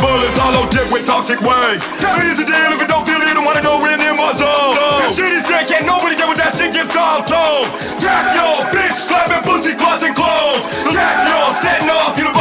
bullets, hollow dick with toxic waves. So here's the deal, if you don't feel it, don't wanna go in my zone. That shit is dead, can't nobody get what that shit gets called tone. Jack your bitch, slapping pussy, clots and clothes. Jack your setting off, you